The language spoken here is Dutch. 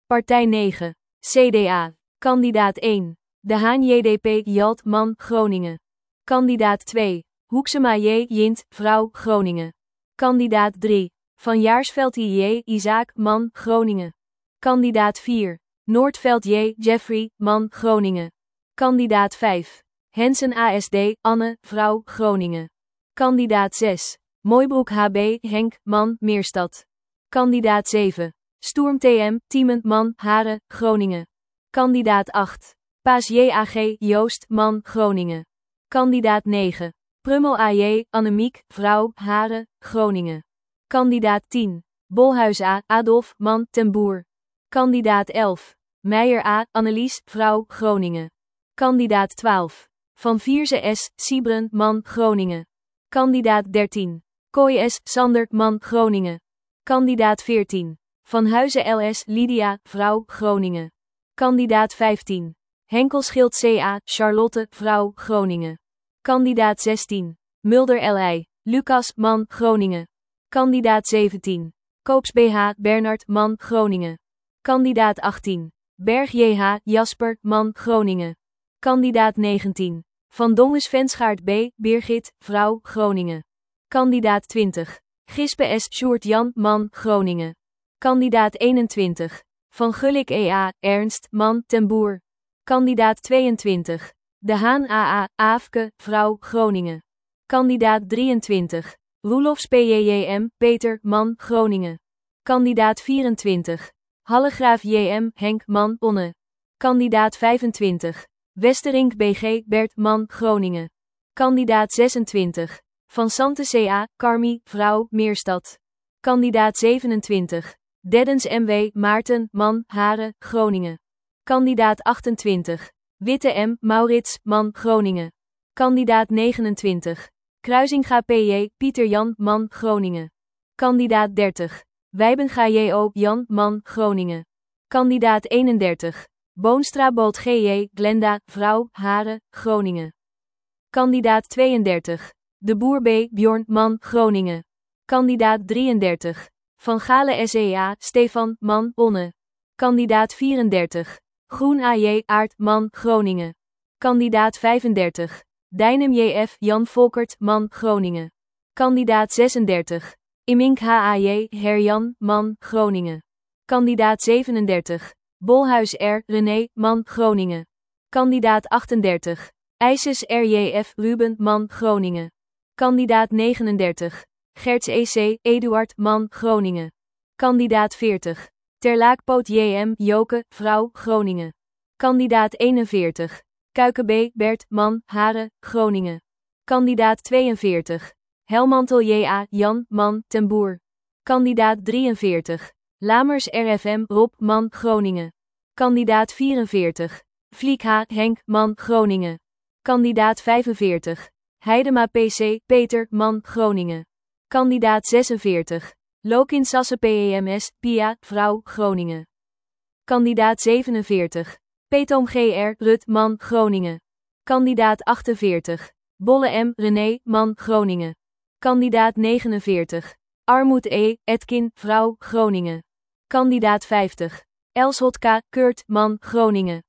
Partij 9. CDA. Kandidaat 1. De Haan JDP Jalt man Groningen. Kandidaat 2. Hoeksema J. Jint, vrouw Groningen. Kandidaat 3. Van Jaarsveld J. Isaak man Groningen. Kandidaat 4. Noordveld J. Jeffrey man Groningen. Kandidaat 5. Hensen ASD Anne, vrouw Groningen. Kandidaat 6. Mooibroek HB Henk man Meerstad. Kandidaat 7. Stoerm TM Tiemen man Haren, Groningen. Kandidaat 8. Paas JAG Joost man Groningen. Kandidaat 9. Prummel AJ Annemiek, vrouw Haren, Groningen. Kandidaat 10. Bolhuis A Adolf man ten Boer. Kandidaat 11. Meijer A Annelies, vrouw Groningen. Kandidaat 12. Van Vierze S Siebren man Groningen. Kandidaat 13. Kooi S Sander man Groningen. Kandidaat 14. Van Huizen LS Lydia, vrouw Groningen. Kandidaat 15. Henkelschild CA Charlotte, vrouw Groningen. Kandidaat 16. Mulder LI Lucas man Groningen. Kandidaat 17. Koops BH Bernard man Groningen. Kandidaat 18. Berg JH Jasper man Groningen. Kandidaat 19. Van Donges Venschaert B Birgit, vrouw Groningen. Kandidaat 20. Gispe S Sjoerd Jan man Groningen. Kandidaat 21. Van Gulik EA Ernst man ten Boer. Kandidaat 22. De Haan AA Aafke, vrouw Groningen. Kandidaat 23. Roelofs PJJM Peter man Groningen. Kandidaat 24. Hallegraaf JM Henk man Onne. Kandidaat 25. Westerink BG Bert man Groningen. Kandidaat 26. Van Sante CA Carmi, vrouw Meerstad. Kandidaat 27. Deddens MW Maarten man Haren, Groningen. Kandidaat 28. Witte M Maurits man Groningen. Kandidaat 29. Kruisinga PJ Pieter Jan man Groningen. Kandidaat 30. Wijbenga JO Jan man Groningen. Kandidaat 31. Boonstra Bolt GJ Glenda, vrouw Haren, Groningen. Kandidaat 32. De Boer B Bjorn man Groningen. Kandidaat 33. Van Galen SEA Stefan man Onne. Kandidaat 34. Groen AJ Aart man Groningen. Kandidaat 35. Dijnem JF Jan Volkert man Groningen. Kandidaat 36. Imink HAJ Herjan man Groningen. Kandidaat 37. Bolhuis R René man Groningen. Kandidaat 38. IJsses RJF Ruben man Groningen. Kandidaat 39. Gerts EC Eduard man Groningen. Kandidaat 40. Terlaakpoot JM Joke, vrouw Groningen. Kandidaat 41. Kuiken B Bert man Haren, Groningen. Kandidaat 42. Helmantel JA Jan man ten Boer. Kandidaat 43. Lamers RFM Rob man Groningen. Kandidaat 44. Vliek H Henk man Groningen. Kandidaat 45. Heidema PC Peter man Groningen. Kandidaat 46. Lokin Sasse PEMS Pia, vrouw Groningen. Kandidaat 47. Petom GR Rut man Groningen. Kandidaat 48. Bolle M René man Groningen. Kandidaat 49. Armoed E Etkin, vrouw Groningen. Kandidaat 50. Elshot K Kurt man Groningen.